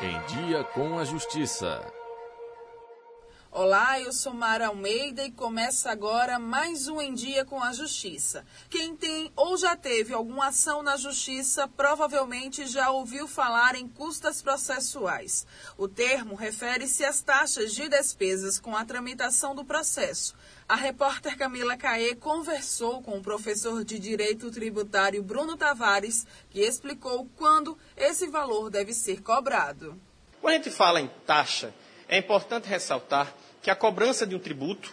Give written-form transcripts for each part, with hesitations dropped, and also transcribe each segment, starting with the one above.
Em Dia com a Justiça. Olá, eu sou Mara Almeida e começa agora mais um Em Dia com a Justiça. Quem tem ou já teve alguma ação na Justiça provavelmente já ouviu falar em custas processuais. O termo refere-se às taxas de despesas com a tramitação do processo. A repórter Camila Caê conversou com o professor de Direito Tributário Bruno Tavares, que explicou quando esse valor deve ser cobrado. Quando a gente fala em taxa, é importante ressaltar que a cobrança de um tributo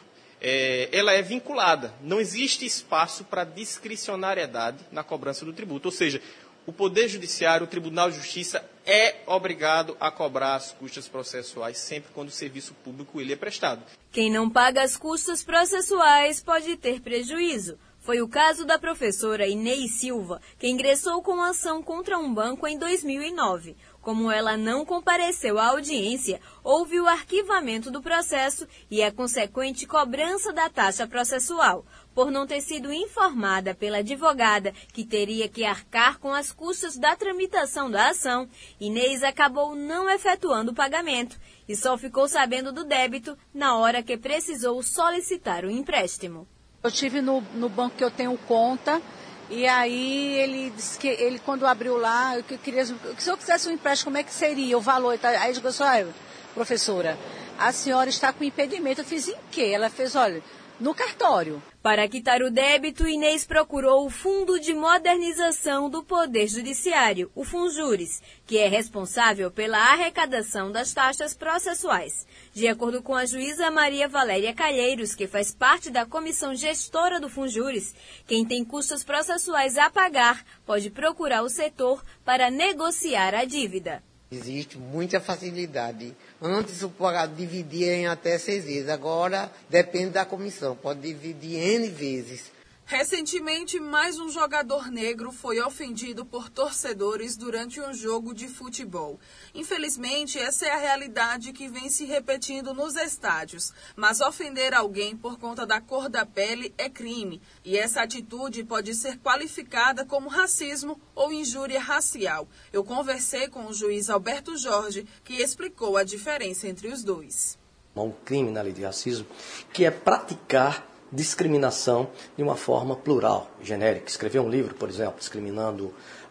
ela é vinculada. Não existe espaço para discricionariedade na cobrança do tributo. Ou seja, o Poder Judiciário, o Tribunal de Justiça, é obrigado a cobrar as custas processuais sempre quando o serviço público ele é prestado. Quem não paga as custas processuais pode ter prejuízo. Foi o caso da professora Inês Silva, que ingressou com ação contra um banco em 2009. Como ela não compareceu à audiência, houve o arquivamento do processo e a consequente cobrança da taxa processual. Por não ter sido informada pela advogada que teria que arcar com as custas da tramitação da ação, Inês acabou não efetuando o pagamento e só ficou sabendo do débito na hora que precisou solicitar o empréstimo. Eu estive no banco que eu tenho conta. E aí ele disse que ele, quando abriu lá, que se eu quisesse um empréstimo, como é que seria o valor? Aí ele disse, olha, professora, a senhora está com impedimento. Eu fiz em quê? Ela fez, olha, no cartório. Para quitar o débito, Inês procurou o Fundo de Modernização do Poder Judiciário, o Funjuris, que é responsável pela arrecadação das taxas processuais. De acordo com a juíza Maria Valéria Calheiros, que faz parte da comissão gestora do Funjuris, quem tem custas processuais a pagar pode procurar o setor para negociar a dívida. Existe muita facilidade. Antes o pagamento dividia em até 6 vezes, agora depende da comissão, pode dividir N vezes. Recentemente, mais um jogador negro foi ofendido por torcedores durante um jogo de futebol. Infelizmente, essa é a realidade que vem se repetindo nos estádios. Mas ofender alguém por conta da cor da pele é crime. E essa atitude pode ser qualificada como racismo ou injúria racial. Eu conversei com o juiz Alberto Jorge, que explicou a diferença entre os dois. Há um crime na lei de racismo que é praticar discriminação de uma forma plural, genérica. Escrever um livro, por exemplo, discriminando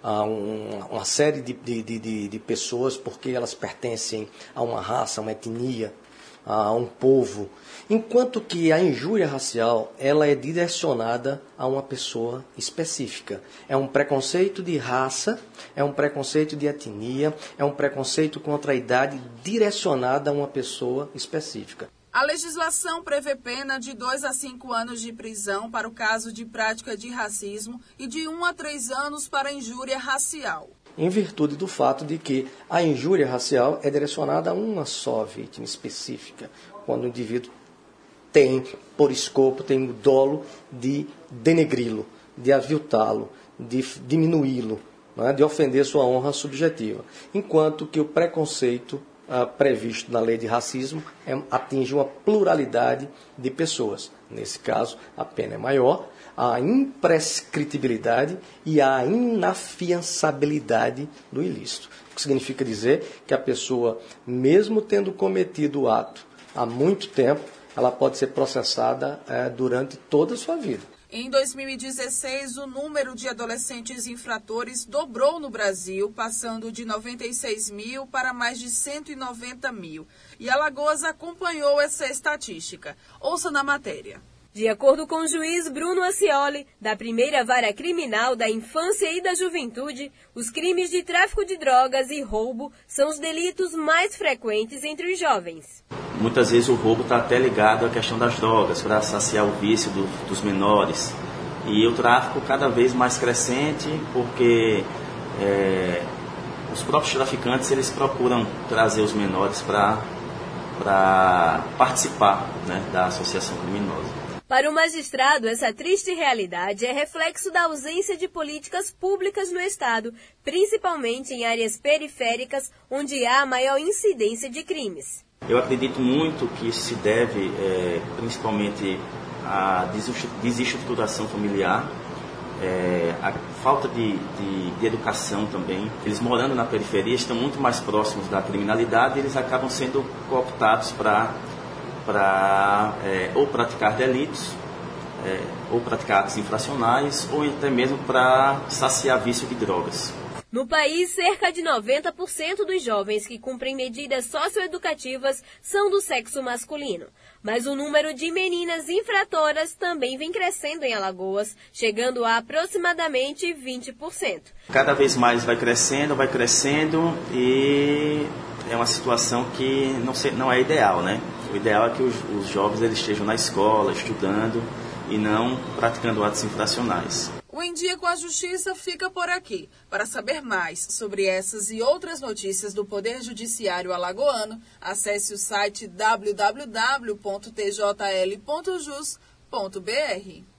uma série de pessoas porque elas pertencem a uma raça, a uma etnia, a um povo. Enquanto que a injúria racial, ela é direcionada a uma pessoa específica. É um preconceito de raça, é um preconceito de etnia, é um preconceito contra a idade direcionada a uma pessoa específica. A legislação prevê pena de 2 a 5 anos de prisão para o caso de prática de racismo e de 1 a 3 anos para injúria racial. Em virtude do fato de que a injúria racial é direcionada a uma só vítima específica, quando o indivíduo tem, por escopo, tem o dolo de denegri-lo, de aviltá-lo, de diminuí-lo, né, de ofender sua honra subjetiva. Enquanto que o preconceito previsto na lei de racismo atinge uma pluralidade de pessoas. Nesse caso, a pena é maior, a imprescritibilidade e a inafiançabilidade do ilícito. O que significa dizer que a pessoa, mesmo tendo cometido o ato há muito tempo, ela pode ser processada durante toda a sua vida. Em 2016, o número de adolescentes infratores dobrou no Brasil, passando de 96 mil para mais de 190 mil. E Alagoas acompanhou essa estatística. Ouça na matéria. De acordo com o juiz Bruno Ascioli, da primeira vara criminal da infância e da juventude, os crimes de tráfico de drogas e roubo são os delitos mais frequentes entre os jovens. Muitas vezes o roubo está até ligado à questão das drogas, para saciar o vício dos menores. E o tráfico cada vez mais crescente, porque os próprios traficantes eles procuram trazer os menores para participar, né, da associação criminosa. Para o magistrado, essa triste realidade é reflexo da ausência de políticas públicas no Estado, principalmente em áreas periféricas, onde há maior incidência de crimes. Eu acredito muito que isso se deve, principalmente, à desestruturação familiar, a falta de educação também. Eles morando na periferia estão muito mais próximos da criminalidade e eles acabam sendo cooptados para ou praticar delitos, ou praticar atos infracionais, ou até mesmo para saciar vício de drogas. No país, cerca de 90% dos jovens que cumprem medidas socioeducativas são do sexo masculino. Mas o número de meninas infratoras também vem crescendo em Alagoas, chegando a aproximadamente 20%. Cada vez mais vai crescendo e é uma situação que não é ideal, né? O ideal é que os jovens eles estejam na escola, estudando e não praticando atos infracionais. O Em Dia com a Justiça fica por aqui. Para saber mais sobre essas e outras notícias do Poder Judiciário alagoano, acesse o site www.tjl.jus.br.